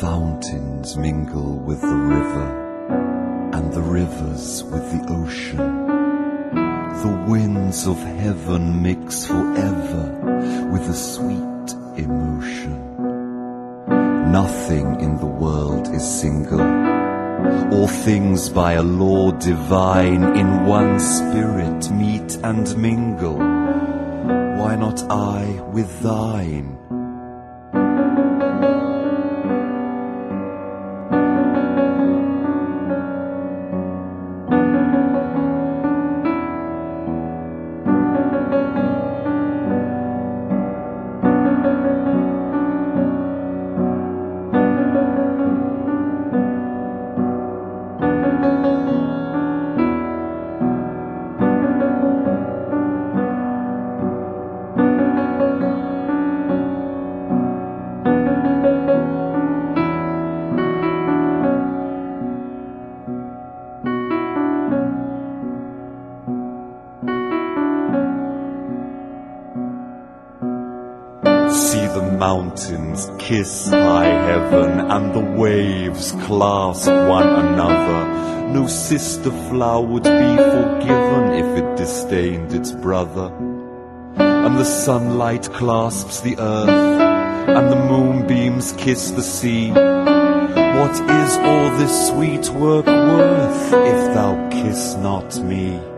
fountains mingle with the river, and the rivers with the ocean. The winds of heaven mix forever with a sweet emotion. Nothing in the world is single. All things by a law divine in one spirit meet and mingle. Why not I with thine? See the mountains kiss high heaven, and the waves clasp one another. No sister flower would be forgiven if it disdained its brother. And the sunlight clasps the earth, and the moonbeams kiss the sea. What is all this sweet work worth, if thou kiss not me?